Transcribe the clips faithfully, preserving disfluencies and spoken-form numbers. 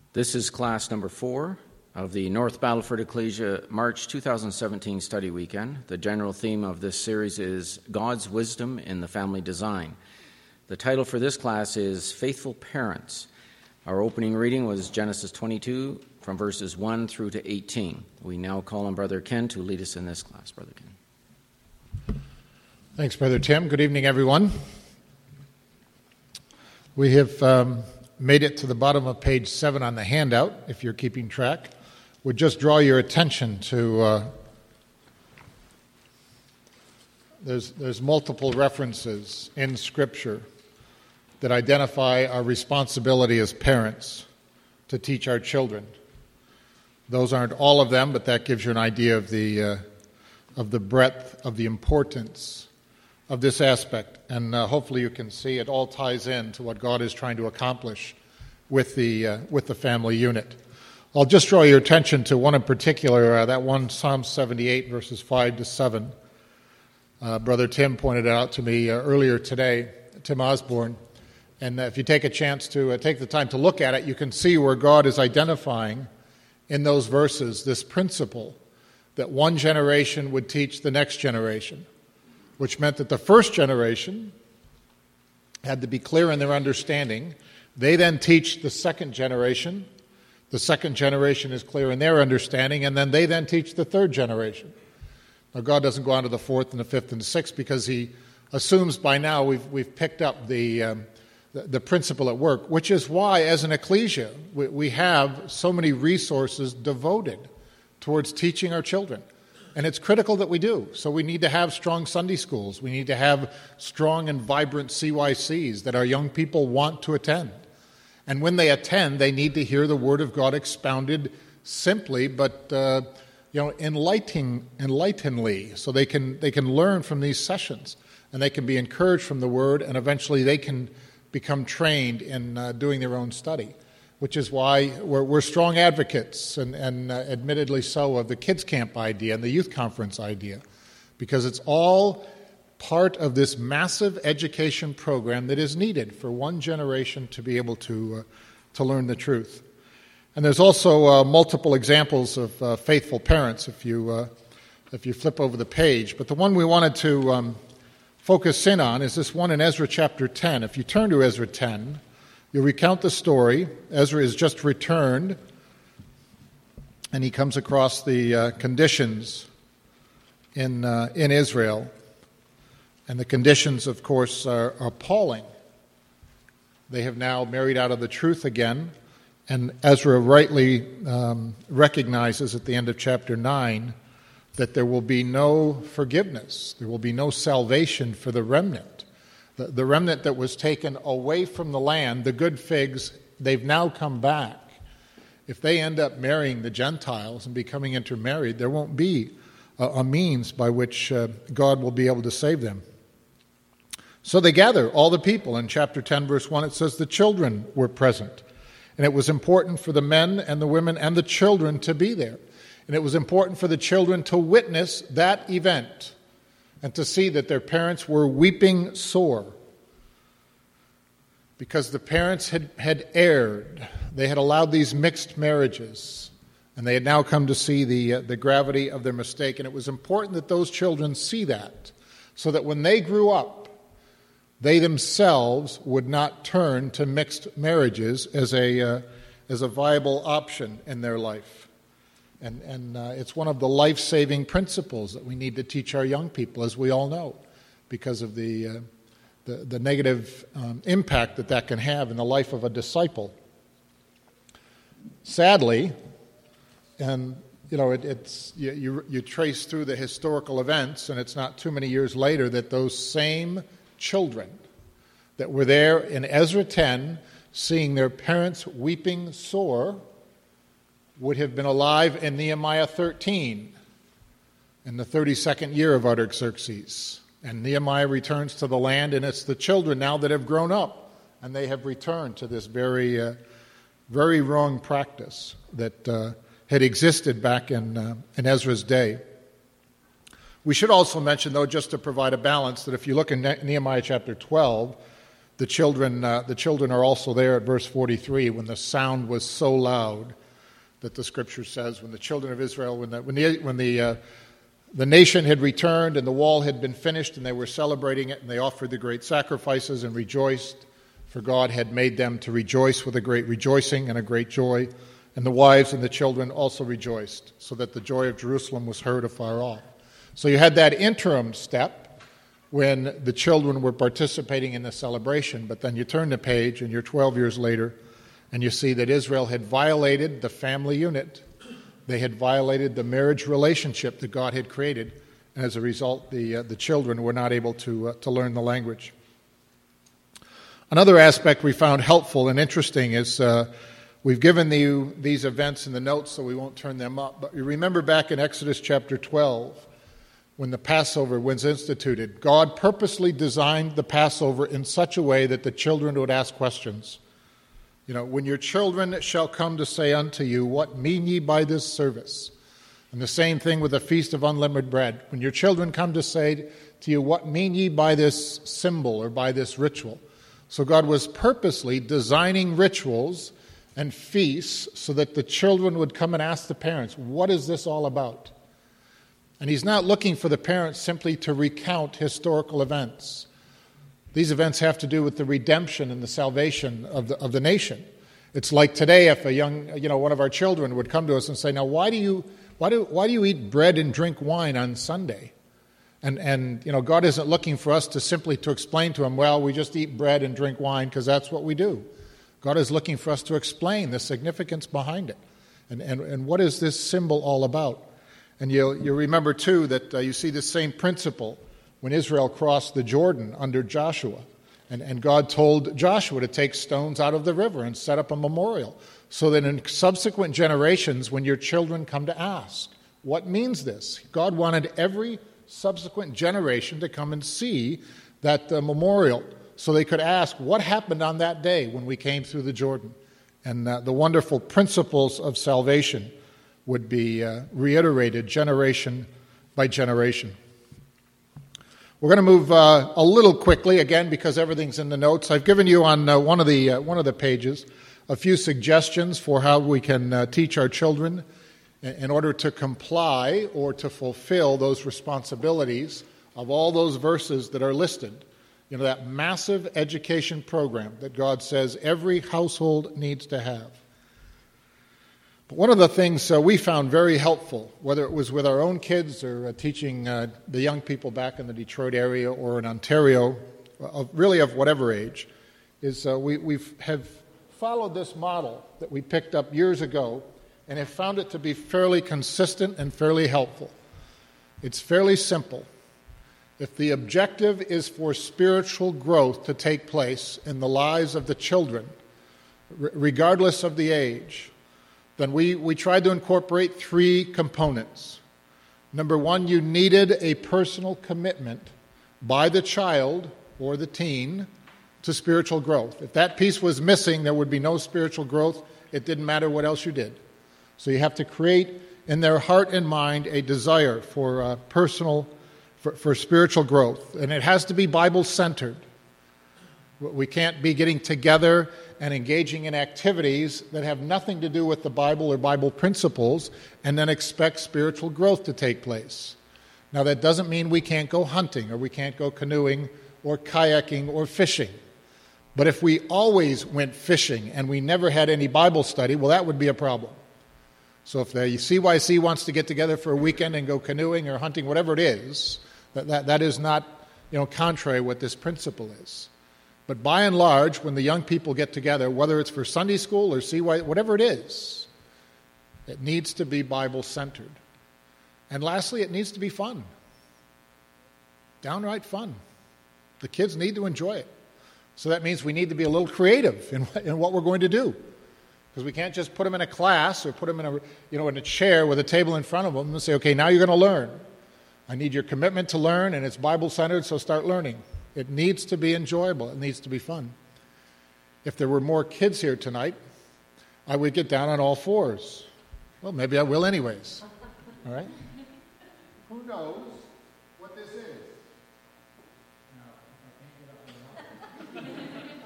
This is class number four of the North Battleford Ecclesia March two thousand seventeen study weekend. The general theme of this series is God's Wisdom in the Family Design. The title for this class is Faithful Parents. Our opening reading was Genesis twenty-two from verses one through to eighteen. We now call on Brother Ken to lead us in this class. Brother Ken. Thanks, Brother Tim. Good evening, everyone. We have um, made it to the bottom of page seven on the handout, if you're keeping track. Would just draw your attention to uh, there's there's multiple references in Scripture that identify our responsibility as parents to teach our children. Those aren't all of them, but that gives you an idea of the uh, of the breadth of the importance of this aspect, and uh, hopefully you can see it all ties in to what God is trying to accomplish with the uh, with the family unit. I'll just draw your attention to one in particular, uh, that one, Psalm seventy-eight, verses five to seven. Uh, Brother Tim pointed it out to me uh, earlier today, Tim Osborne, and uh, if you take a chance to uh, take the time to look at it, you can see where God is identifying in those verses this principle that one generation would teach the next generation, which meant that the first generation had to be clear in their understanding. They then teach the second generation. The second generation is clear in their understanding, and then they then teach the third generation. Now, God doesn't go on to the fourth and the fifth and the sixth because he assumes by now we've we've picked up the um, the, the principle at work, which is why, as an ecclesia, we, we have so many resources devoted towards teaching our children. And it's critical that we do. So we need to have strong Sunday schools. We need to have strong and vibrant C Y Cs that our young people want to attend. And when they attend, they need to hear the Word of God expounded simply, but uh, you know, enlightening, enlighteningly, so they can they can learn from these sessions, and they can be encouraged from the Word, and eventually they can become trained in uh, doing their own study. Which is why we're, we're strong advocates, and, and uh, admittedly so, of the kids camp idea and the youth conference idea, because it's all part of this massive education program that is needed for one generation to be able to uh, to learn the truth. And there's also uh, multiple examples of uh, faithful parents if you uh, if you flip over the page. But the one we wanted to um, focus in on is this one in Ezra chapter ten. If you turn to Ezra ten, you'll recount the story. Ezra is just returned, and he comes across the uh, conditions in uh, in Israel. And the conditions, of course, are, are appalling. They have now married out of the truth again, and Ezra rightly um, recognizes at the end of chapter nine that there will be no forgiveness, there will be no salvation for the remnant. The, the remnant that was taken away from the land, the good figs, they've now come back. If they end up marrying the Gentiles and becoming intermarried, there won't be a, a means by which uh, God will be able to save them. So they gather, all the people. In chapter ten, verse one, it says the children were present. And it was important for the men and the women and the children to be there. And it was important for the children to witness that event and to see that their parents were weeping sore because the parents had, had erred. They had allowed these mixed marriages, and they had now come to see the, uh, the gravity of their mistake. And it was important that those children see that so that when they grew up, they themselves would not turn to mixed marriages as a uh, as a viable option in their life. And, and uh, it's one of the life-saving principles that we need to teach our young people, as we all know, because of the uh, the, the negative um, impact that that can have in the life of a disciple. Sadly, and you know, it, it's you, you you trace through the historical events, and it's not too many years later that those same children that were there in Ezra ten, seeing their parents weeping sore, would have been alive in Nehemiah thirteen, in the thirty-second year of Artaxerxes. And Nehemiah returns to the land, and it's the children now that have grown up, and they have returned to this very, uh, very wrong practice that uh, had existed back in uh, in Ezra's day. We should also mention, though, just to provide a balance, that if you look in Nehemiah chapter twelve, The children, uh, the children are also there at verse forty-three, when the sound was so loud that the Scripture says, when the children of Israel, when the when the when the, uh, the nation had returned and the wall had been finished and they were celebrating it and they offered the great sacrifices and rejoiced, for God had made them to rejoice with a great rejoicing and a great joy, and the wives and the children also rejoiced, so that the joy of Jerusalem was heard afar off. So you had that interim step when the children were participating in the celebration, but then you turn the page and you're twelve years later and you see that Israel had violated the family unit. They had violated the marriage relationship that God had created, and as a result, the uh, the children were not able to uh, to learn the language. Another aspect we found helpful and interesting is uh, we've given you these events in the notes, so we won't turn them up, but you remember back in Exodus chapter twelve, when the Passover was instituted, God purposely designed the Passover in such a way that the children would ask questions. You know, when your children shall come to say unto you, what mean ye by this service? And the same thing with the Feast of Unleavened Bread. When your children come to say to you, what mean ye by this symbol or by this ritual? So God was purposely designing rituals and feasts so that the children would come and ask the parents, what is this all about? And he's not looking for the parents simply to recount historical events. These events have to do with the redemption and the salvation of the of the nation. It's like today, if a young, you know, one of our children would come to us and say, "Now, why do you, why do, why do you eat bread and drink wine on Sunday?" And and you know, God isn't looking for us to simply to explain to him, "Well, we just eat bread and drink wine because that's what we do." God is looking for us to explain the significance behind it, and and and what is this symbol all about? And you you remember, too, that uh, you see the same principle when Israel crossed the Jordan under Joshua. And, and God told Joshua to take stones out of the river and set up a memorial so that in subsequent generations, when your children come to ask, what means this? God wanted every subsequent generation to come and see that uh, memorial so they could ask, what happened on that day when we came through the Jordan? And uh, the wonderful principles of salvation would be uh, reiterated generation by generation. We're going to move uh, a little quickly, again, because everything's in the notes. I've given you on uh, one of the uh, one of the pages a few suggestions for how we can uh, teach our children in order to comply or to fulfill those responsibilities of all those verses that are listed. You know, that massive education program that God says every household needs to have. But one of the things uh, we found very helpful, whether it was with our own kids or uh, teaching uh, the young people back in the Detroit area or in Ontario, uh, really of whatever age, is uh, we we've, have followed this model that we picked up years ago and have found it to be fairly consistent and fairly helpful. It's fairly simple. If the objective is for spiritual growth to take place in the lives of the children, r- regardless of the age, then we, we tried to incorporate three components. Number one, you needed a personal commitment by the child or the teen to spiritual growth. If that piece was missing, there would be no spiritual growth. It didn't matter what else you did. So you have to create in their heart and mind a desire for uh, personal, for, for spiritual growth. And it has to be Bible-centered. We can't be getting together and engaging in activities that have nothing to do with the Bible or Bible principles and then expect spiritual growth to take place. Now, that doesn't mean we can't go hunting or we can't go canoeing or kayaking or fishing. But if we always went fishing and we never had any Bible study, well, that would be a problem. So if the C Y C wants to get together for a weekend and go canoeing or hunting, whatever it is, that, that, that is not, you know, contrary to what this principle is. But by and large, when the young people get together, whether it's for Sunday school or C Y, whatever it is, it needs to be Bible-centered. And lastly, it needs to be fun. Downright fun. The kids need to enjoy it. So that means we need to be a little creative in, in what we're going to do. Because we can't just put them in a class or put them in a, you know, in a chair with a table in front of them and say, okay, now you're going to learn. I need your commitment to learn, and it's Bible-centered, so start learning. It needs to be enjoyable. It needs to be fun. If there were more kids here tonight, I would get down on all fours. Well, maybe I will anyways. All right? Who knows what this is? No, I can't get up.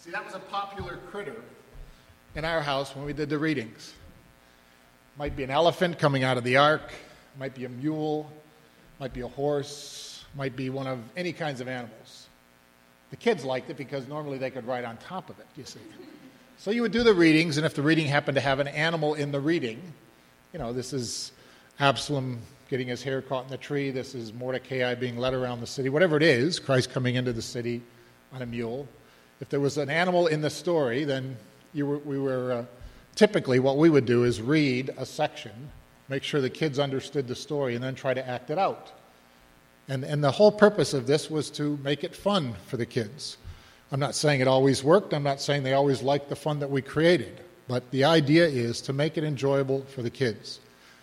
See, that was a popular critter in our house when we did the readings. Might be an elephant coming out of the ark, might be a mule, might be a horse, might be one of any kinds of animals. The kids liked it because normally they could ride on top of it, you see. So you would do the readings, and if the reading happened to have an animal in the reading, you know, this is Absalom getting his hair caught in the tree, this is Mordecai being led around the city, whatever it is, Christ coming into the city on a mule. If there was an animal in the story, then you were, we were uh, typically what we would do is read a section, make sure the kids understood the story, and then try to act it out. And, and the whole purpose of this was to make it fun for the kids. I'm not saying it always worked. I'm not saying they always liked the fun that we created. But the idea is to make it enjoyable for the kids.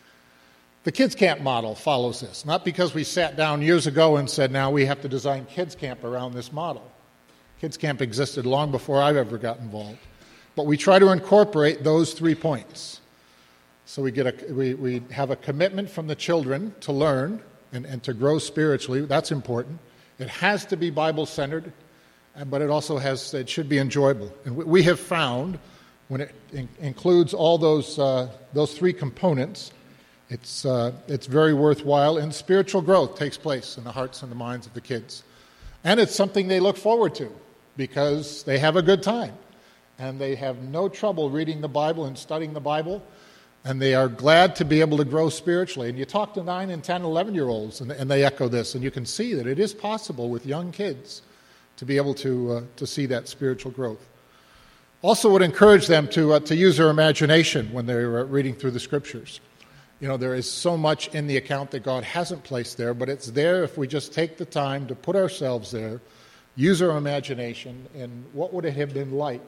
The Kids Camp model follows this, not because we sat down years ago and said, now we have to design Kids Camp around this model. Kids Camp existed long before I've ever got involved. But we try to incorporate those three points. So we get a, we, we have a commitment from the children to learn and, and to grow spiritually. That's important. It has to be Bible-centered, but it also has, it should be enjoyable. And we, we have found, when it in, includes all those uh, those three components, it's uh, it's very worthwhile, and spiritual growth takes place in the hearts and the minds of the kids. And it's something they look forward to because they have a good time. And they have no trouble reading the Bible and studying the Bible, and they are glad to be able to grow spiritually. And you talk to nine and ten, eleven-year-olds, and, and they echo this, and you can see that it is possible with young kids to be able to uh, to see that spiritual growth. Also would encourage them to uh, to use their imagination when they're uh, reading through the Scriptures. You know, there is so much in the account that God hasn't placed there, but it's there if we just take the time to put ourselves there, use our imagination, and what would it have been like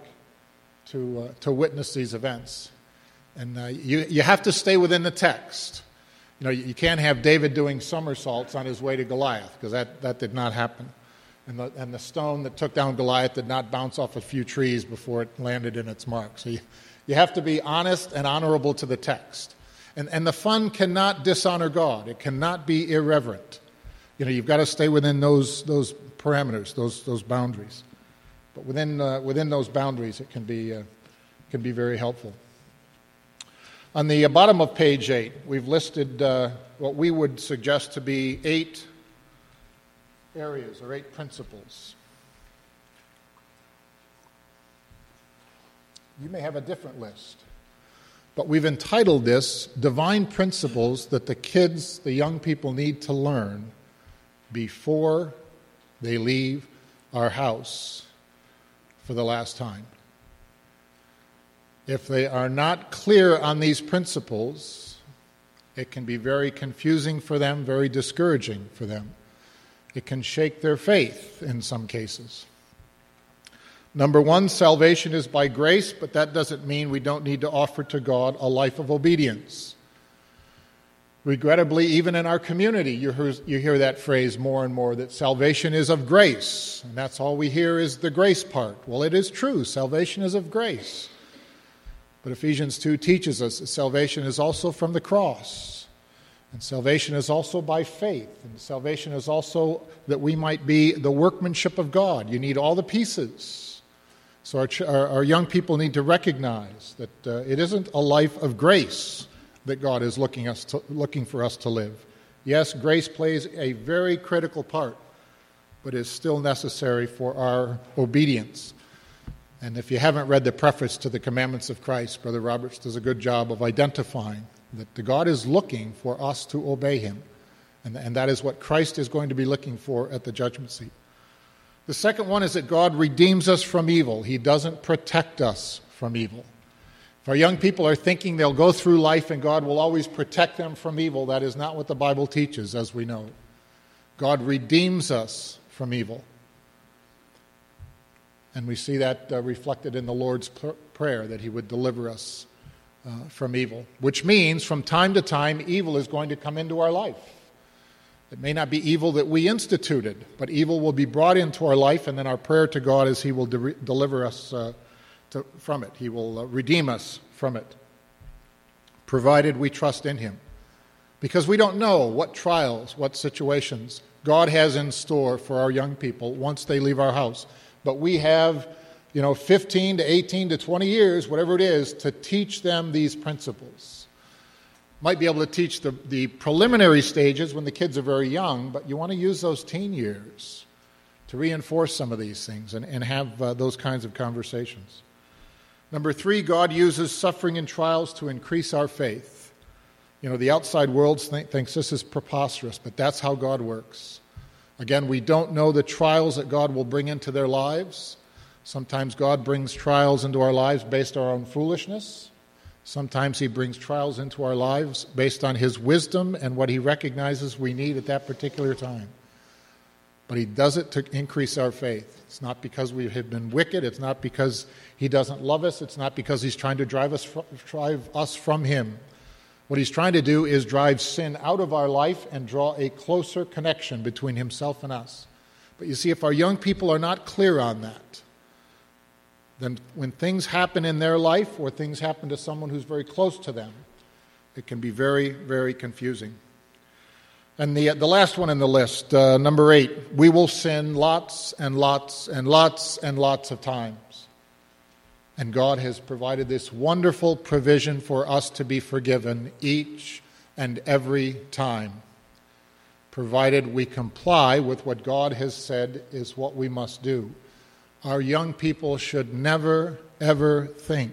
to uh, to witness these events. And uh, you you have to stay within the text. You know, you, you can't have David doing somersaults on his way to Goliath, because that, that did not happen. And the, and the stone that took down Goliath did not bounce off a few trees before it landed in its mark. So you, you have to be honest and honorable to the text. And and the fun cannot dishonor God. It cannot be irreverent. You know, you've got to stay within those those parameters, those those boundaries. But within uh, within those boundaries, it can be uh, can be very helpful. On the bottom of page eight, we've listed uh, what we would suggest to be eight areas or eight principles. You may have a different list, but we've entitled this Divine Principles that the kids, the young people, need to learn before they leave our house for the last time. If they are not clear on these principles, it can be very confusing for them, very discouraging for them. It can shake their faith in some cases. Number one, salvation is by grace, but that doesn't mean we don't need to offer to God a life of obedience. Regrettably, even in our community, you hear, you hear that phrase more and more, that salvation is of grace, and that's all we hear is the grace part. Well, it is true, salvation is of grace. But Ephesians two teaches us that salvation is also from the cross. And salvation is also by faith. And salvation is also that we might be the workmanship of God. You need all the pieces. So our, our, our young people need to recognize that uh, it isn't a life of grace that God is looking, us to, looking for us to live. Yes, grace plays a very critical part, but is still necessary for our obedience. And if you haven't read the preface to the Commandments of Christ, Brother Roberts does a good job of identifying that God is looking for us to obey him. And, and that is what Christ is going to be looking for at the judgment seat. The second one is that God redeems us from evil. He doesn't protect us from evil. If our young people are thinking they'll go through life and God will always protect them from evil, that is not what the Bible teaches, as we know. God redeems us from evil. And we see that uh, reflected in the Lord's pr- prayer, that he would deliver us uh, from evil, which means from time to time evil is going to come into our life. It may not be evil that we instituted, but evil will be brought into our life, and then our prayer to God is he will de- deliver us uh, to, from it. He will uh, redeem us from it, provided we trust in him. Because we don't know what trials, what situations God has in store for our young people once they leave our house. But we have, you know, fifteen to eighteen to twenty years, whatever it is, to teach them these principles. Might be able to teach the, the preliminary stages when the kids are very young, but you want to use those teen years to reinforce some of these things and, and have uh, those kinds of conversations. Number three, God uses suffering and trials to increase our faith. You know, the outside world think, thinks this is preposterous, but that's how God works. Again, we don't know the trials that God will bring into their lives. Sometimes God brings trials into our lives based on our own foolishness. Sometimes he brings trials into our lives based on his wisdom and what he recognizes we need at that particular time. But he does it to increase our faith. It's not because we have been wicked. It's not because he doesn't love us. It's not because he's trying to drive us, drive us from him. What he's trying to do is drive sin out of our life and draw a closer connection between himself and us. But you see, if our young people are not clear on that, then when things happen in their life or things happen to someone who's very close to them, it can be very, very confusing. And the, the last one in the list, uh, number eight, we will sin lots and lots and lots and lots of times. And God has provided this wonderful provision for us to be forgiven each and every time, provided we comply with what God has said is what we must do. Our young people should never, ever think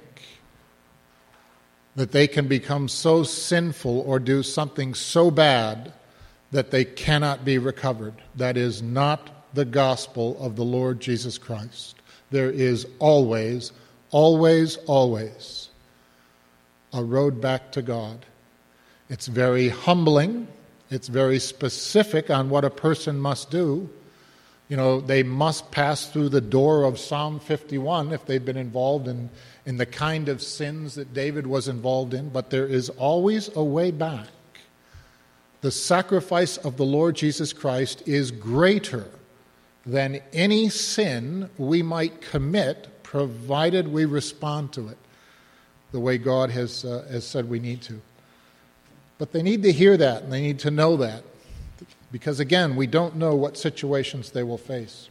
that they can become so sinful or do something so bad that they cannot be recovered. That is not the gospel of the Lord Jesus Christ. There is always, always, always a road back to God. It's very humbling. It's very specific on what a person must do. You know, they must pass through the door of Psalm fifty-one if they've been involved in, in the kind of sins that David was involved in, but there is always a way back. The sacrifice of the Lord Jesus Christ is greater than any sin we might commit, provided we respond to it the way God has, uh, has said we need to. But they need to hear that, and they need to know that. Because, again, we don't know what situations they will face.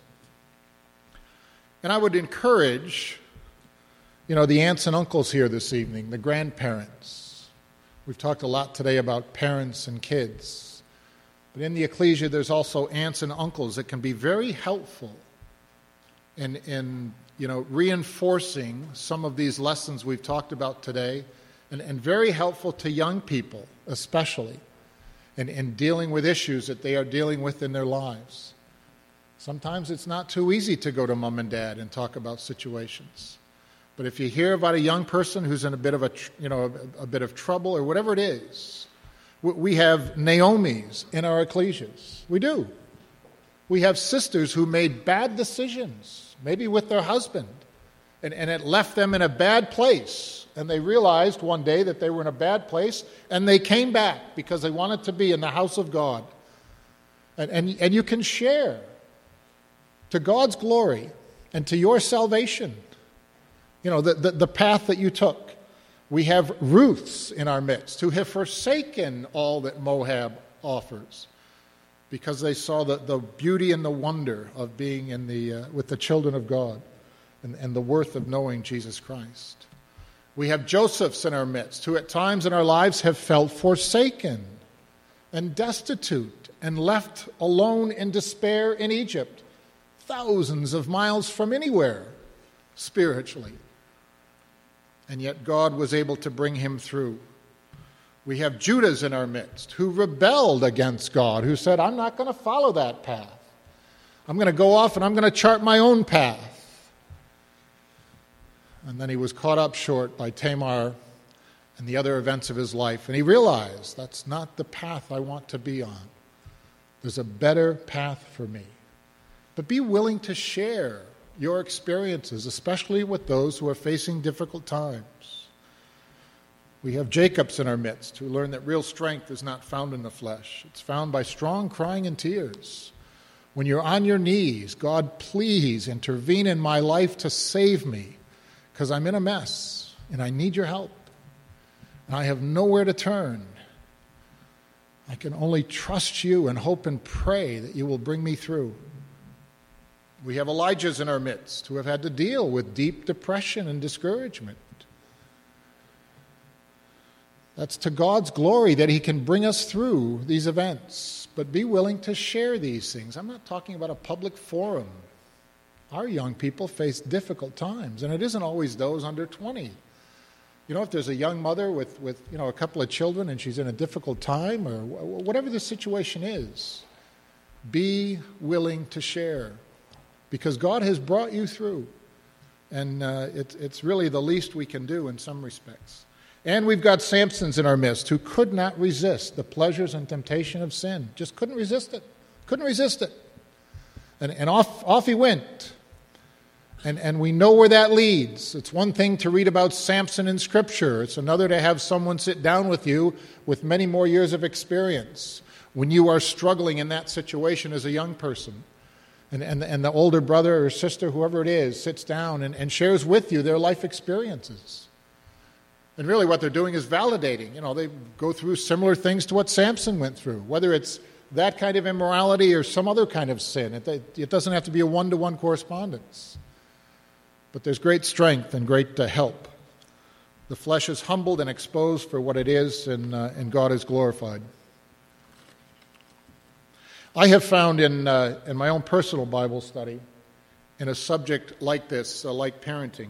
And I would encourage, you know, the aunts and uncles here this evening, the grandparents. We've talked a lot today about parents and kids. But in the ecclesia, there's also aunts and uncles that can be very helpful in, in you know, reinforcing some of these lessons we've talked about today, and, and very helpful to young people especially. And, and dealing with issues that they are dealing with in their lives. Sometimes it's not too easy to go to mom and dad and talk about situations. But if you hear about a young person who's in a bit of a, you know, a, a bit of trouble or whatever it is, we have Naomis in our ecclesias. We do. We have sisters who made bad decisions, maybe with their husband, and, and it left them in a bad place. And they realized one day that they were in a bad place, and they came back because they wanted to be in the house of God. And, and, and you can share to God's glory and to your salvation, you know, the, the, the path that you took. We have Ruths in our midst who have forsaken all that Moab offers because they saw the, the beauty and the wonder of being in the, uh, with the children of God and, and the worth of knowing Jesus Christ. We have Josephs in our midst who at times in our lives have felt forsaken and destitute and left alone in despair in Egypt, thousands of miles from anywhere spiritually. And yet God was able to bring him through. We have Judahs in our midst who rebelled against God, who said, I'm not going to follow that path. I'm going to go off and I'm going to chart my own path. And then he was caught up short by Tamar and the other events of his life. And he realized that's not the path I want to be on. There's a better path for me. But be willing to share your experiences, especially with those who are facing difficult times. We have Jacobs in our midst who learn that real strength is not found in the flesh. It's found by strong crying and tears. When you're on your knees, God, please intervene in my life to save me. Because I'm in a mess, and I need your help. And I have nowhere to turn. I can only trust you and hope and pray that you will bring me through. We have Elijahs in our midst who have had to deal with deep depression and discouragement. That's to God's glory that he can bring us through these events. But be willing to share these things. I'm not talking about a public forum. Our young people face difficult times, and it isn't always those under twenty. You know, if there's a young mother with, with you know, a couple of children and she's in a difficult time, or whatever the situation is, be willing to share. Because God has brought you through, and uh, it, it's really the least we can do in some respects. And we've got Samsons in our midst who could not resist the pleasures and temptation of sin. Just couldn't resist it. Couldn't resist it. And, and off, off he went. And, and we know where that leads. It's one thing to read about Samson in Scripture. It's another to have someone sit down with you with many more years of experience when you are struggling in that situation as a young person. And, and, and the older brother or sister, whoever it is, sits down and, and shares with you their life experiences. And really what they're doing is validating. You know, they go through similar things to what Samson went through, whether it's that kind of immorality or some other kind of sin. It, it doesn't have to be a one-to-one correspondence. But there's great strength and great uh, help. The flesh is humbled and exposed for what it is, and, uh, and God is glorified. I have found in, uh, in my own personal Bible study, in a subject like this, uh, like parenting,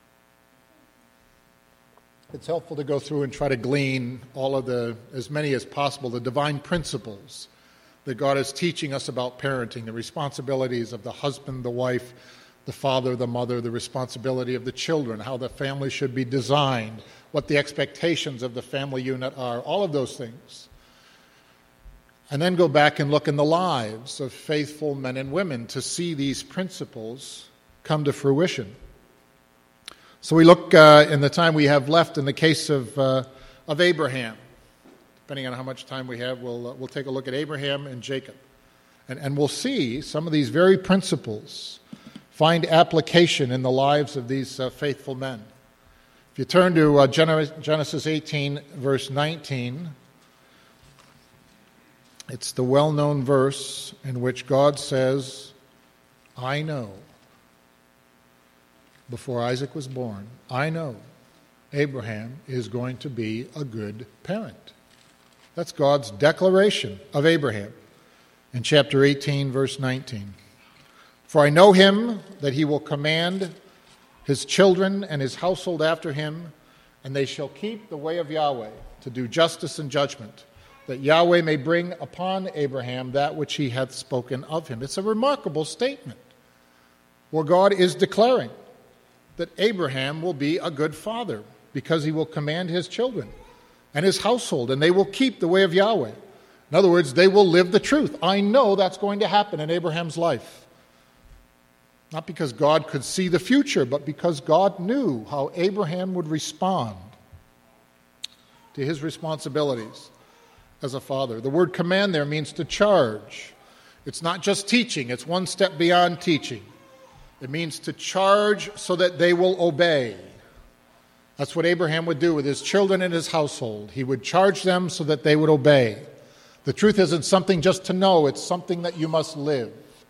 it's helpful to go through and try to glean all of the, as many as possible, the divine principles that God is teaching us about parenting, the responsibilities of the husband, the wife, the father, the mother, the responsibility of the children, how the family should be designed, what the expectations of the family unit are, all of those things. And then go back and look in the lives of faithful men and women to see these principles come to fruition. So we look uh, in the time we have left in the case of uh, of Abraham. Depending on how much time we have, we'll uh, we'll take a look at Abraham and Jacob, and and we'll see some of these very principles find application in the lives of these uh, faithful men. If you turn to uh, Genesis eighteen, verse nineteen, it's the well-known verse in which God says, "I know." Before Isaac was born, I know Abraham is going to be a good parent. That's God's declaration of Abraham in chapter eighteen, verse nineteen. For I know him that he will command his children and his household after him, and they shall keep the way of Yahweh to do justice and judgment, that Yahweh may bring upon Abraham that which he hath spoken of him. It's a remarkable statement where God is declaring that Abraham will be a good father because he will command his children and his household, and they will keep the way of Yahweh. In other words, they will live the truth. I know that's going to happen in Abraham's life. Not because God could see the future, but because God knew how Abraham would respond to his responsibilities as a father. The word command there means to charge. It's not just teaching, it's one step beyond teaching. It means to charge so that they will obey. That's what Abraham would do with his children and his household. He would charge them so that they would obey. The truth isn't something just to know, it's something that you must live.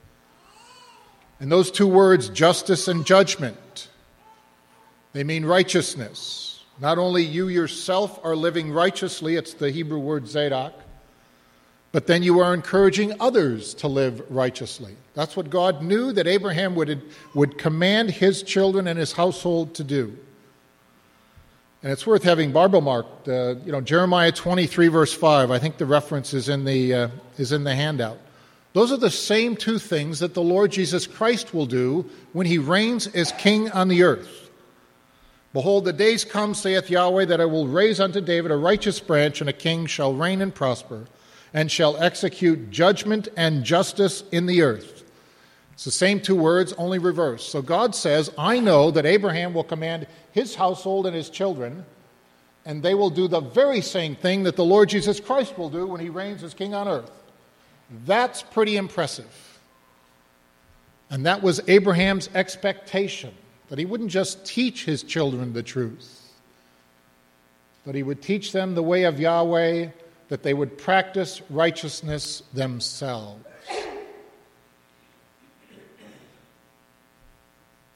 And those two words, justice and judgment, they mean righteousness. Not only you yourself are living righteously, it's the Hebrew word zadok, but then you are encouraging others to live righteously. That's what God knew that Abraham would, would command his children and his household to do. And it's worth having Bible marked. Uh, you know, Jeremiah twenty-three, verse five. I think the reference is in the uh, is in the handout. Those are the same two things that the Lord Jesus Christ will do when he reigns as king on the earth. Behold, the days come, saith Yahweh, that I will raise unto David a righteous branch, and a king shall reign and prosper, and shall execute judgment and justice in the earth. It's the same two words, only reversed. So God says, I know that Abraham will command his household and his children, and they will do the very same thing that the Lord Jesus Christ will do when he reigns as king on earth. That's pretty impressive. And that was Abraham's expectation, that he wouldn't just teach his children the truth, but he would teach them the way of Yahweh, that they would practice righteousness themselves.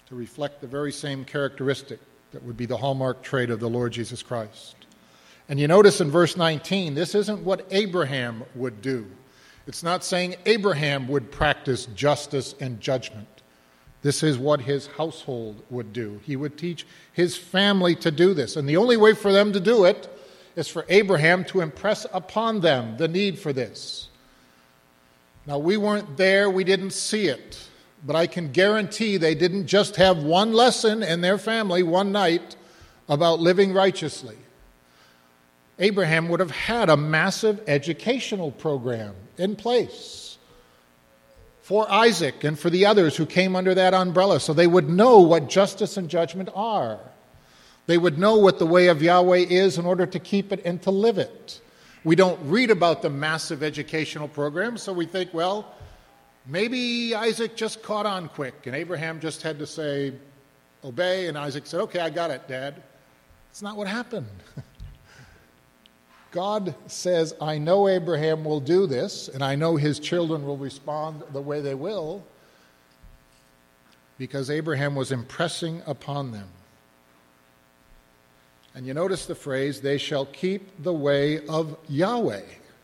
to reflect the very same characteristic that would be the hallmark trait of the Lord Jesus Christ. And you notice in verse nineteen, this isn't what Abraham would do. It's not saying Abraham would practice justice and judgment. This is what his household would do. He would teach his family to do this. And the only way for them to do it is for Abraham to impress upon them the need for this. Now, we weren't there, we didn't see it, but I can guarantee they didn't just have one lesson in their family one night about living righteously. Abraham would have had a massive educational program in place for Isaac and for the others who came under that umbrella, so they would know what justice and judgment are. They would know what the way of Yahweh is in order to keep it and to live it. We don't read about the massive educational program, so we think, well, maybe Isaac just caught on quick, and Abraham just had to say, obey, and Isaac said, okay, I got it, Dad. It's not what happened. God says, I know Abraham will do this, and I know his children will respond the way they will, because Abraham was impressing upon them. And you notice the phrase, they shall keep the way of Yahweh.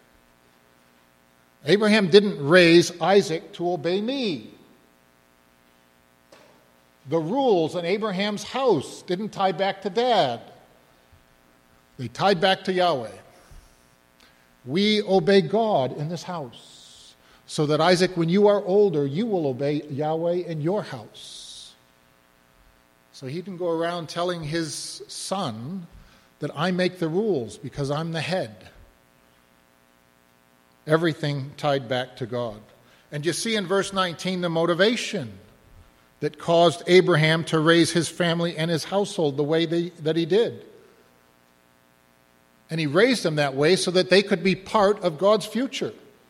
Abraham didn't raise Isaac to obey me. The rules in Abraham's house didn't tie back to Dad. They tied back to Yahweh. We obey God in this house, so that Isaac, when you are older, you will obey Yahweh in your house. So he didn't go around telling his son that I make the rules because I'm the head. Everything tied back to God. And you see in verse nineteen the motivation that caused Abraham to raise his family and his household the way they, that he did. And he raised them that way so that they could be part of God's future.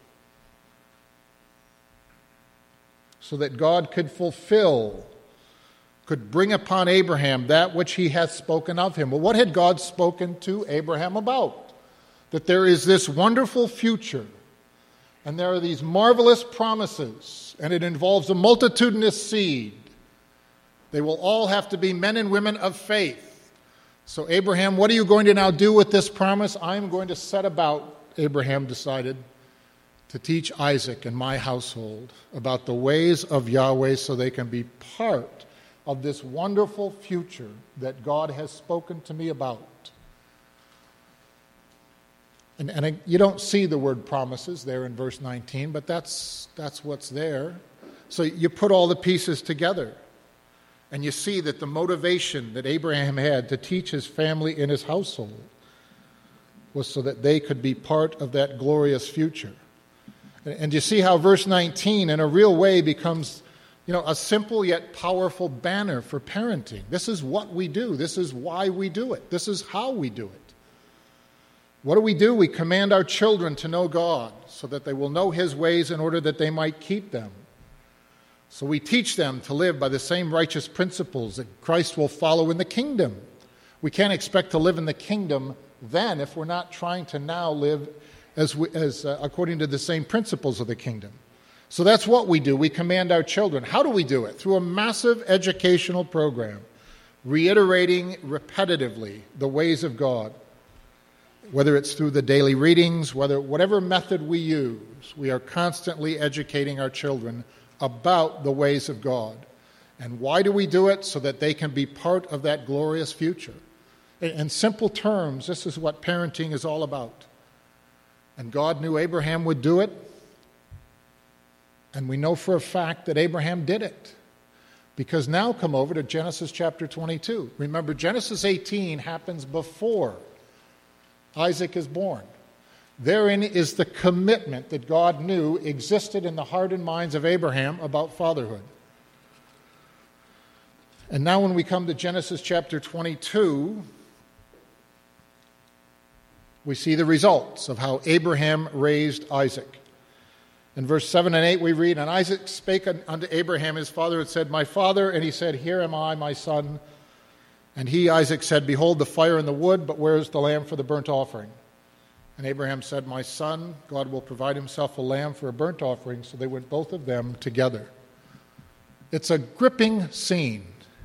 So that God could fulfill, could bring upon Abraham that which he hath spoken of him. Well, what had God spoken to Abraham about? That there is this wonderful future, and there are these marvelous promises, and it involves a multitudinous seed. They will all have to be men and women of faith. So Abraham, what are you going to now do with this promise? I'm going to set about, Abraham decided, to teach Isaac and my household about the ways of Yahweh so they can be part of this wonderful future that God has spoken to me about. And, and I, you don't see the word promises there in verse nineteen, but that's, that's what's there. So you put all the pieces together. And you see that the motivation that Abraham had to teach his family and his household was so that they could be part of that glorious future. And you see how verse nineteen, in a real way, becomes, you know, a simple yet powerful banner for parenting. This is what we do. This is why we do it. This is how we do it. What do we do? We command our children to know God so that they will know his ways in order that they might keep them. So we teach them to live by the same righteous principles that Christ will follow in the kingdom. We can't expect to live in the kingdom then if we're not trying to now live as, we, as uh, according to the same principles of the kingdom. So that's what we do. We command our children. How do we do it? Through a massive educational program, reiterating repetitively the ways of God. Whether it's through the daily readings, whether whatever method we use, we are constantly educating our children about the ways of God. And why do we do it? So that they can be part of that glorious future. In simple terms, this is what parenting is all about. And God knew Abraham would do it. And we know for a fact that Abraham did it. Because now come over to Genesis chapter twenty-two. Remember, Genesis eighteen happens before Isaac is born. Therein is the commitment that God knew existed in the heart and minds of Abraham about fatherhood. And now when we come to Genesis chapter twenty-two, we see the results of how Abraham raised Isaac. In verse seven and eight we read, And Isaac spake unto Abraham his father and said, My father. And he said, Here am I, my son. And he, Isaac, said, Behold the fire and the wood, but where is the lamb for the burnt offering? And Abraham said, My son, God will provide himself a lamb for a burnt offering. So they went both of them together. It's a gripping scene.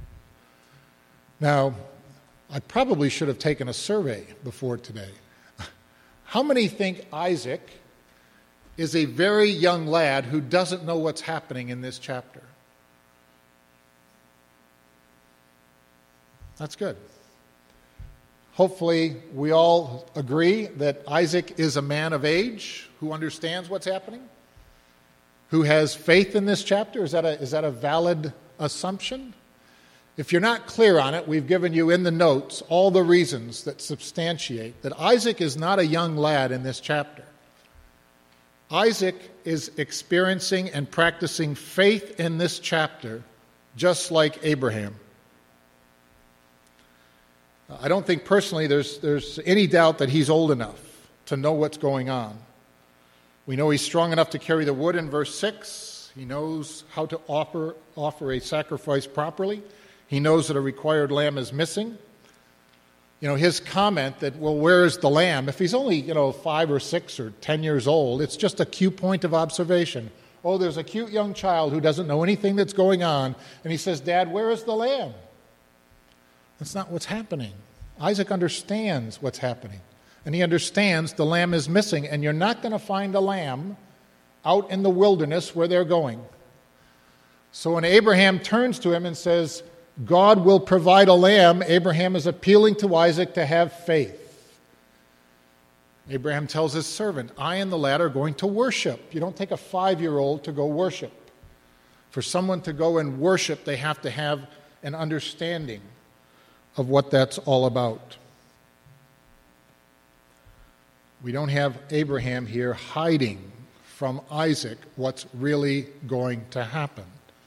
Now, I probably should have taken a survey before today. How many think Isaac is a very young lad who doesn't know what's happening in this chapter? That's good. Hopefully, we all agree that Isaac is a man of age who understands what's happening, who has faith in this chapter. Is that a, is that a valid assumption? If you're not clear on it, we've given you in the notes all the reasons that substantiate that Isaac is not a young lad in this chapter. Isaac is experiencing and practicing faith in this chapter just like Abraham. I don't think personally there's, there's any doubt that he's old enough to know what's going on. We know he's strong enough to carry the wood in verse six. He knows how to offer, offer a sacrifice properly. He knows that a required lamb is missing. You know, his comment that, well, where is the lamb? If he's only, you know, five or six or ten years old, it's just a cute point of observation. Oh, there's a cute young child who doesn't know anything that's going on, and he says, Dad, where is the lamb? That's not what's happening. Isaac understands what's happening, and he understands the lamb is missing, and you're not going to find a lamb out in the wilderness where they're going. So when Abraham turns to him and says, God will provide a lamb, Abraham is appealing to Isaac to have faith. Abraham tells his servant, I and the lad are going to worship. You don't take a five-year-old to go worship. For someone to go and worship, they have to have an understanding of what that's all about. We don't have Abraham here hiding from Isaac what's really going to happen.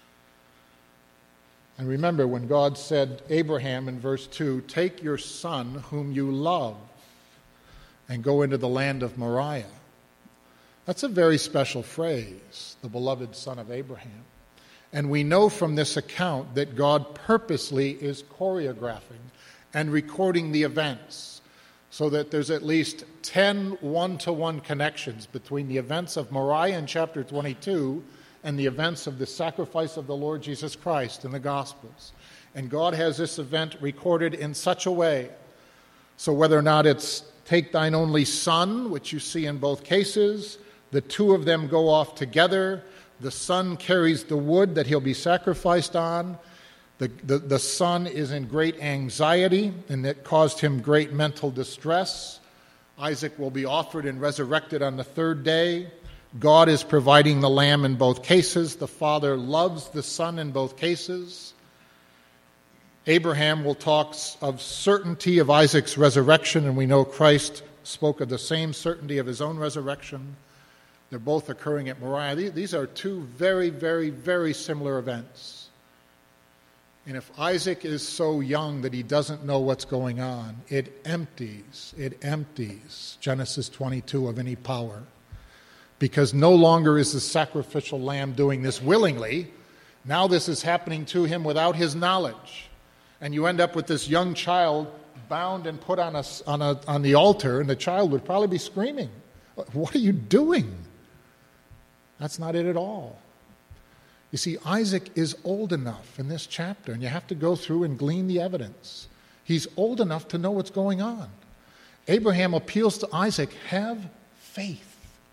And remember, when God said, Abraham, in verse two, take your son whom you love and go into the land of Moriah. That's a very special phrase, the beloved son of Abraham. And we know from this account that God purposely is choreographing and recording the events so that there's at least ten one-to-one connections between the events of Moriah in chapter twenty-two and the events of the sacrifice of the Lord Jesus Christ in the Gospels. And God has this event recorded in such a way, so whether or not it's take thine only son, which you see in both cases, the two of them go off together, the son carries the wood that he'll be sacrificed on, the, the, the son is in great anxiety, and it caused him great mental distress. Isaac will be offered and resurrected on the third day. God is providing the lamb in both cases. The Father loves the Son in both cases. Abraham will talk of certainty of Isaac's resurrection, and we know Christ spoke of the same certainty of his own resurrection. They're both occurring at Moriah. These are two very, very, very similar events. And if Isaac is so young that he doesn't know what's going on, it empties, it empties Genesis twenty-two of any power. Because no longer is the sacrificial lamb doing this willingly. Now this is happening to him without his knowledge. And you end up with this young child bound and put on, a, on, a, on the altar, and the child would probably be screaming, what are you doing? That's not it at all. You see, Isaac is old enough in this chapter, and you have to go through and glean the evidence. He's old enough to know what's going on. Abraham appeals to Isaac, have faith.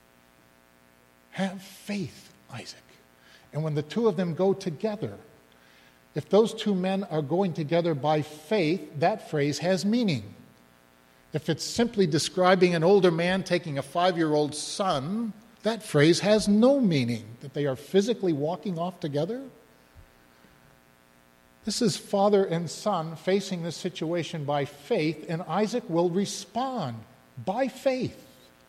Have faith, Isaac. And when the two of them go together, if those two men are going together by faith, that phrase has meaning. If it's simply describing an older man taking a five-year-old son, that phrase has no meaning, that they are physically walking off together. This is father and son facing this situation by faith, and Isaac will respond by faith.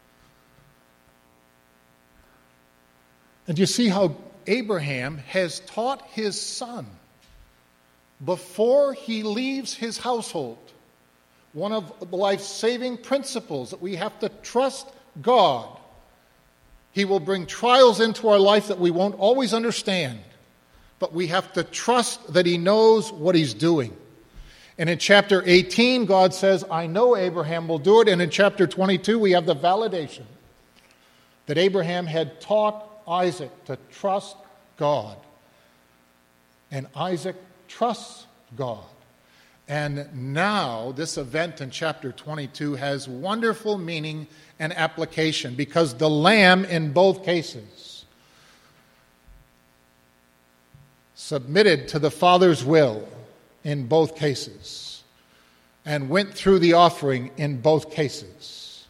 And you see how Abraham has taught his son, before he leaves his household, one of the life-saving principles that we have to trust God. He will bring trials into our life that we won't always understand, but we have to trust that he knows what he's doing. And in chapter eighteen, God says, I know Abraham will do it. And in chapter twenty-two, we have the validation that Abraham had taught Isaac to trust God. And Isaac trusts God. And now this event in chapter twenty-two has wonderful meaning and application, because the lamb in both cases submitted to the Father's will in both cases and went through the offering in both cases.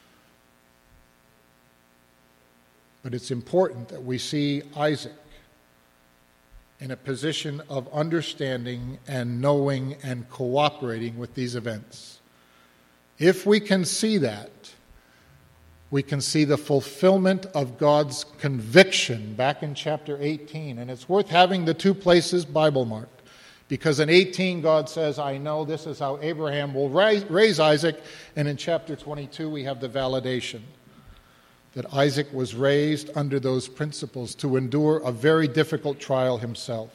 But it's important that we see Isaac in a position of understanding and knowing and cooperating with these events. If we can see that, we can see the fulfillment of God's conviction back in chapter eighteen. And it's worth having the two places Bible marked, because in eighteen God says, I know this is how Abraham will raise, raise Isaac. And in chapter twenty-two we have the validation that Isaac was raised under those principles to endure a very difficult trial himself.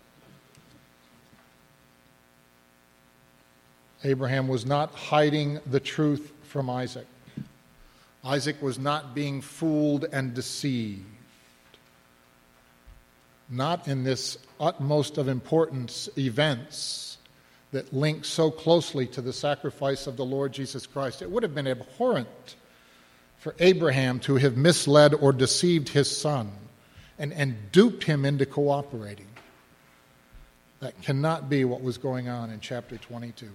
Abraham was not hiding the truth from Isaac. Isaac was not being fooled and deceived. Not in this utmost of importance events that link so closely to the sacrifice of the Lord Jesus Christ. It would have been abhorrent for Abraham to have misled or deceived his son and, and duped him into cooperating. That cannot be what was going on in chapter twenty-two.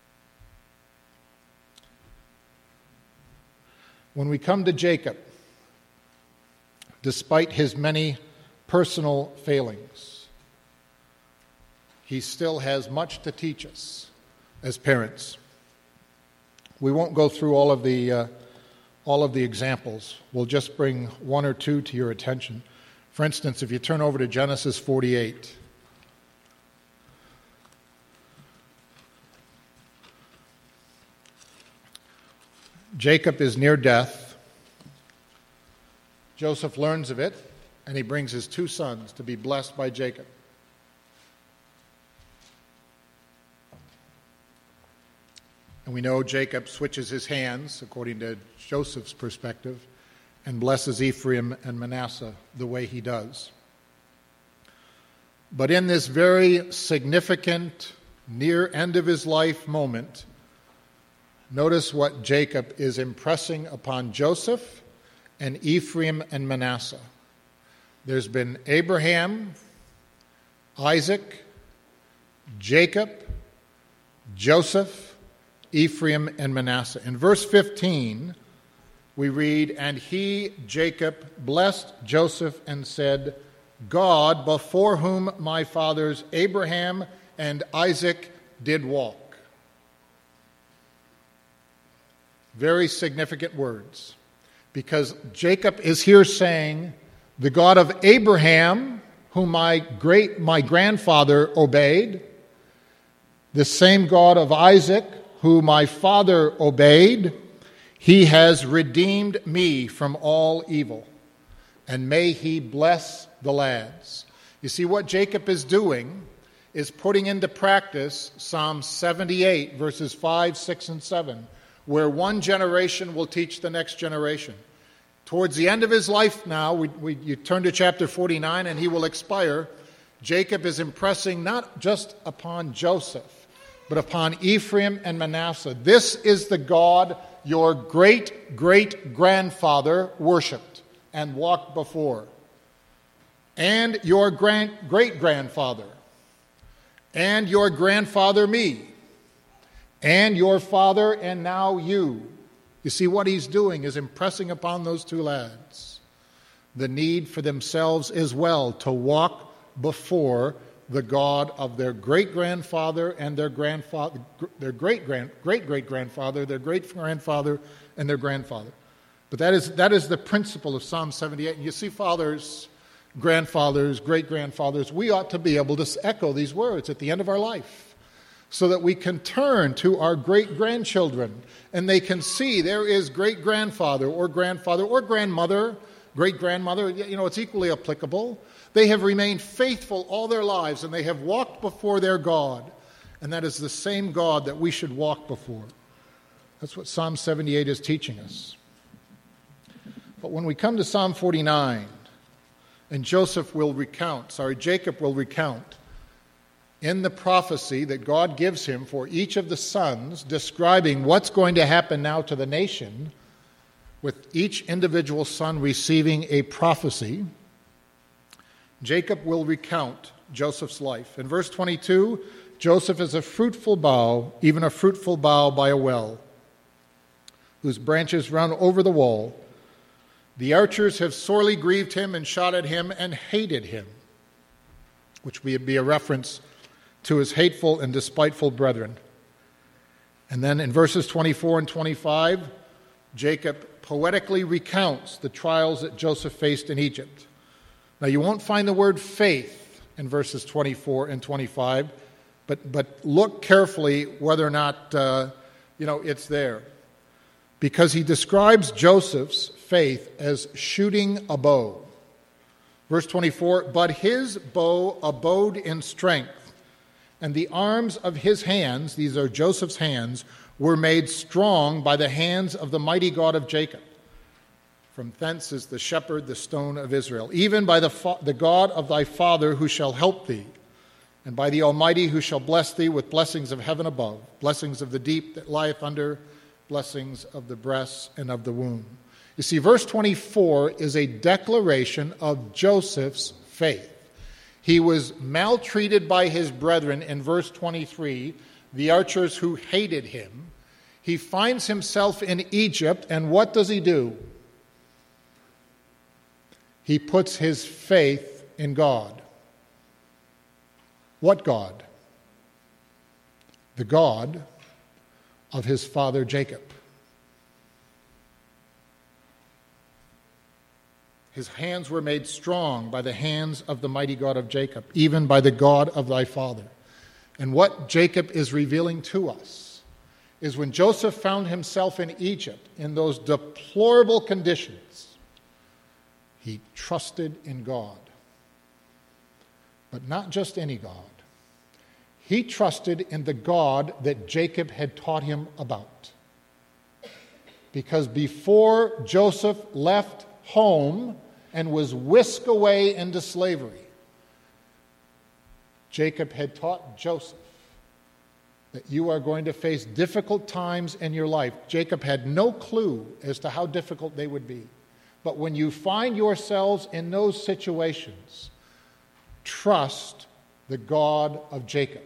When we come to Jacob, despite his many personal failings, he still has much to teach us as parents. We won't go through all of the uh, all of the examples. We'll just bring one or two to your attention. For instance, if you turn over to Genesis forty-eight. Jacob is near death. Joseph learns of it, and he brings his two sons to be blessed by Jacob. And we know Jacob switches his hands, according to Joseph's perspective, and blesses Ephraim and Manasseh the way he does. But in this very significant, near end of his life moment, notice what Jacob is impressing upon Joseph and Ephraim and Manasseh. There's been Abraham, Isaac, Jacob, Joseph, Ephraim, and Manasseh. In verse fifteen, we read, And he, Jacob, blessed Joseph and said, God, before whom my fathers Abraham and Isaac did walk. Very significant words, because Jacob is here saying, the God of Abraham, whom my great my grandfather obeyed, the same God of Isaac, who my father obeyed, he has redeemed me from all evil, and may he bless the lads. You see, what Jacob is doing is putting into practice Psalm seventy-eight, verses five, six, and seven, where one generation will teach the next generation. Towards the end of his life now, we, we, you turn to chapter forty-nine, and he will expire. Jacob is impressing not just upon Joseph, but upon Ephraim and Manasseh. This is the God your great-great-grandfather worshipped and walked before, and your grand, great-grandfather, and your grandfather me, and your father, and now you. You see, what he's doing is impressing upon those two lads the need for themselves as well to walk before the God of their great-grandfather and their grandfather, their great-grand, great-great-grandfather, their great-grandfather, and their grandfather. But that is that is the principle of Psalm seventy-eight. And you see, fathers, grandfathers, great-grandfathers, we ought to be able to echo these words at the end of our life, so that we can turn to our great-grandchildren and they can see there is great-grandfather or grandfather or grandmother, great-grandmother, you know, it's equally applicable. They have remained faithful all their lives, and they have walked before their God. And that is the same God that we should walk before. That's what Psalm seventy-eight is teaching us. But when we come to Psalm forty-nine, and Joseph will recount, sorry, Jacob will recount in the prophecy that God gives him for each of the sons, describing what's going to happen now to the nation, with each individual son receiving a prophecy, Jacob will recount Joseph's life. In verse twenty-two, Joseph is a fruitful bough, even a fruitful bough by a well, whose branches run over the wall. The archers have sorely grieved him and shot at him and hated him, which would be a reference to his hateful and despiteful brethren. And then in verses twenty-four and twenty-five, Jacob poetically recounts the trials that Joseph faced in Egypt. Now, you won't find the word faith in verses twenty-four and twenty-five, but, but look carefully whether or not, uh, you know, it's there. Because he describes Joseph's faith as shooting a bow. Verse twenty-four, but his bow abode in strength, and the arms of his hands, these are Joseph's hands, were made strong by the hands of the mighty God of Jacob. From thence is the shepherd, the stone of Israel, even by the, fa- the God of thy father who shall help thee, and by the Almighty who shall bless thee with blessings of heaven above, blessings of the deep that lieth under, blessings of the breasts and of the womb. You see, verse twenty-four is a declaration of Joseph's faith. He was maltreated by his brethren in verse twenty-three, the archers who hated him. He finds himself in Egypt, and what does he do? He puts his faith in God. What God? The God of his father Jacob. His hands were made strong by the hands of the mighty God of Jacob, even by the God of thy father. And what Jacob is revealing to us is when Joseph found himself in Egypt in those deplorable conditions, he trusted in God. But not just any God. He trusted in the God that Jacob had taught him about. Because before Joseph left home and was whisked away into slavery, Jacob had taught Joseph that you are going to face difficult times in your life. Jacob had no clue as to how difficult they would be. But when you find yourselves in those situations, trust the God of Jacob,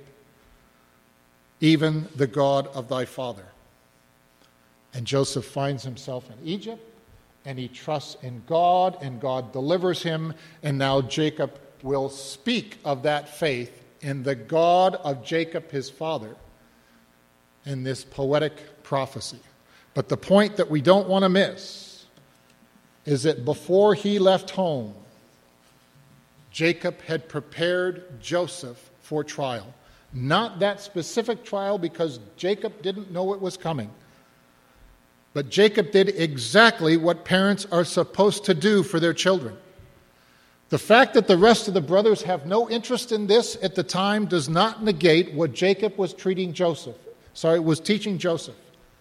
even the God of thy father. And Joseph finds himself in Egypt, and he trusts in God, and God delivers him, and now Jacob will speak of that faith in the God of Jacob, his father, in this poetic prophecy. But the point that we don't want to miss is that before he left home, Jacob had prepared Joseph for trial. Not that specific trial, because Jacob didn't know it was coming. But Jacob did exactly what parents are supposed to do for their children. The fact that the rest of the brothers have no interest in this at the time does not negate what Jacob was treating Joseph. Sorry, was teaching Joseph.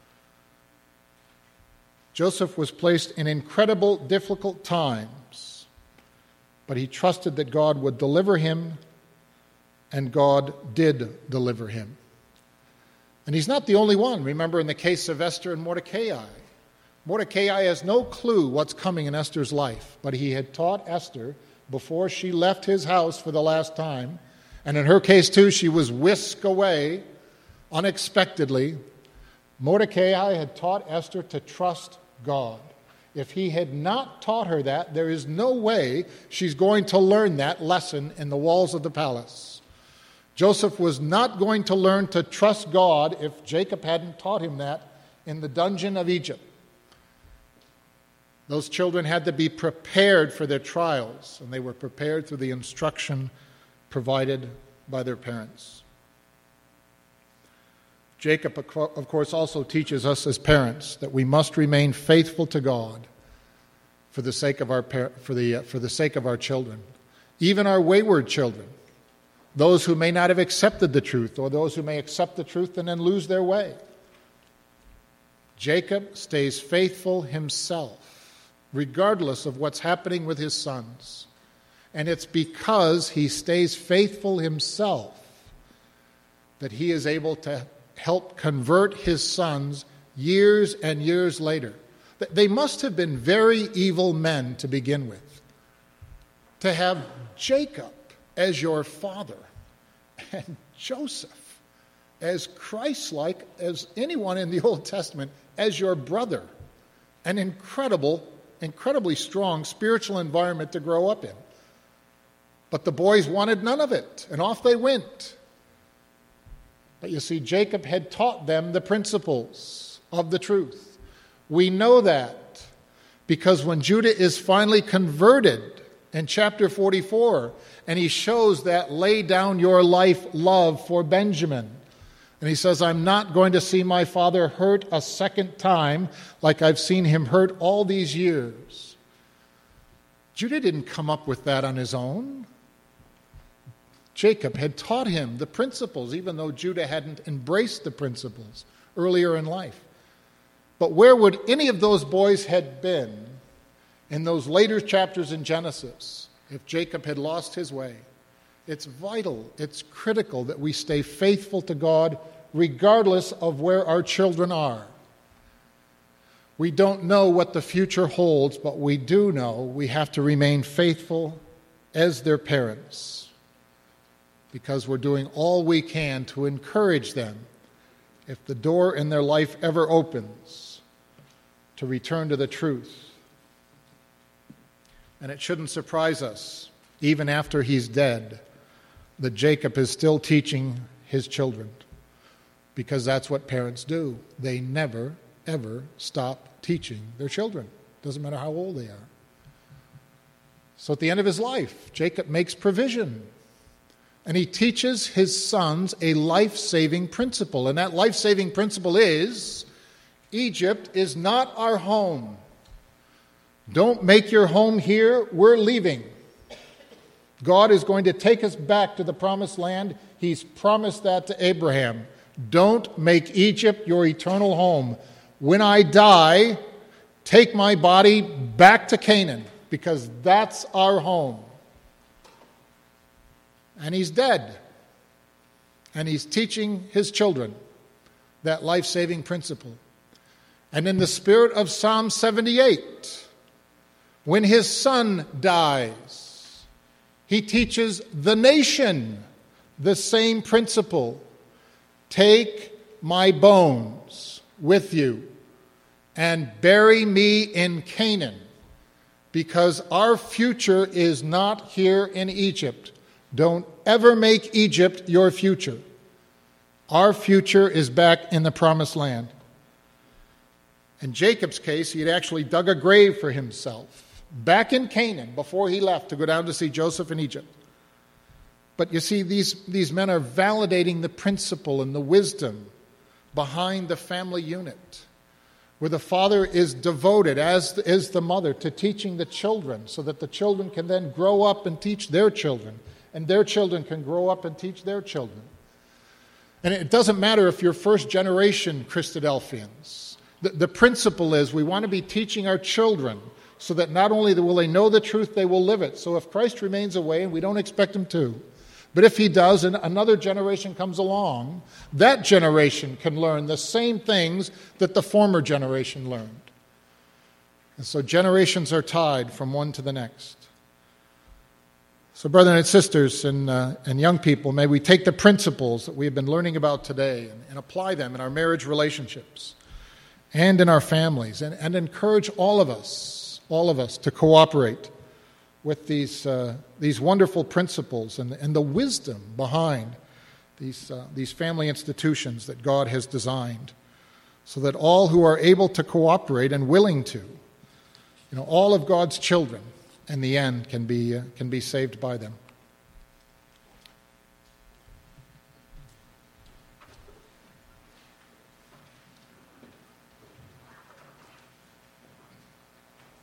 Joseph was placed in incredible, difficult times, but he trusted that God would deliver him, and God did deliver him. And he's not the only one. Remember in the case of Esther and Mordecai. Mordecai has no clue what's coming in Esther's life, but he had taught Esther before she left his house for the last time, and in her case too, she was whisked away unexpectedly. Mordecai had taught Esther to trust God. If he had not taught her that, there is no way she's going to learn that lesson in the walls of the palace. Joseph was not going to learn to trust God if Jacob hadn't taught him that in the dungeon of Egypt. Those children had to be prepared for their trials, and they were prepared through the instruction provided by their parents. Jacob, of course, also teaches us as parents that we must remain faithful to God for the sake of our for the for the sake of our children, even our wayward children, those who may not have accepted the truth, or those who may accept the truth and then lose their way. Jacob stays faithful himself, regardless of what's happening with his sons, and it's because he stays faithful himself that he is able to help convert his sons years and years later. They must have been very evil men to begin with. To have Jacob as your father and Joseph as Christ-like as anyone in the Old Testament as your brother. An incredible, incredibly strong spiritual environment to grow up in. But the boys wanted none of it, and off they went. But you see, Jacob had taught them the principles of the truth. We know that because when Judah is finally converted in chapter forty-four, and he shows that lay down your life love for Benjamin, and he says, I'm not going to see my father hurt a second time like I've seen him hurt all these years. Judah didn't come up with that on his own. Jacob had taught him the principles, even though Judah hadn't embraced the principles earlier in life. But where would any of those boys had been in those later chapters in Genesis if Jacob had lost his way? It's vital, it's critical that we stay faithful to God regardless of where our children are. We don't know what the future holds, but we do know we have to remain faithful as their parents, because we're doing all we can to encourage them, if the door in their life ever opens, to return to the truth. And it shouldn't surprise us, even after he's dead, that Jacob is still teaching his children, because that's what parents do. They never, ever stop teaching their children. Doesn't matter how old they are. So at the end of his life, Jacob makes provision. And he teaches his sons a life-saving principle. And that life-saving principle is, Egypt is not our home. Don't make your home here. We're leaving. God is going to take us back to the promised land. He's promised that to Abraham. Don't make Egypt your eternal home. When I die, take my body back to Canaan, because that's our home. And he's dead. And he's teaching his children that life-saving principle. And in the spirit of Psalm seventy-eight, when his son dies, he teaches the nation the same principle. Take my bones with you and bury me in Canaan, because our future is not here in Egypt. Don't ever make Egypt your future. Our future is back in the promised land. In Jacob's case, he had actually dug a grave for himself back in Canaan before he left to go down to see Joseph in Egypt. But you see, these, these men are validating the principle and the wisdom behind the family unit, where the father is devoted, as is the mother, to teaching the children so that the children can then grow up and teach their children, and their children can grow up and teach their children. And it doesn't matter if you're first generation Christadelphians. The, the principle is we want to be teaching our children so that not only will they know the truth, they will live it. So if Christ remains away, and we don't expect him to, but if he does and another generation comes along, that generation can learn the same things that the former generation learned. And so generations are tied from one to the next. So brethren and sisters and, uh, and young people, may we take the principles that we have been learning about today and, and apply them in our marriage relationships and in our families, and, and encourage all of us, all of us to cooperate with these uh, these wonderful principles and, and the wisdom behind these uh, these family institutions that God has designed, so that all who are able to cooperate and willing to, you know, all of God's children, in the end, can be uh, can be saved by them.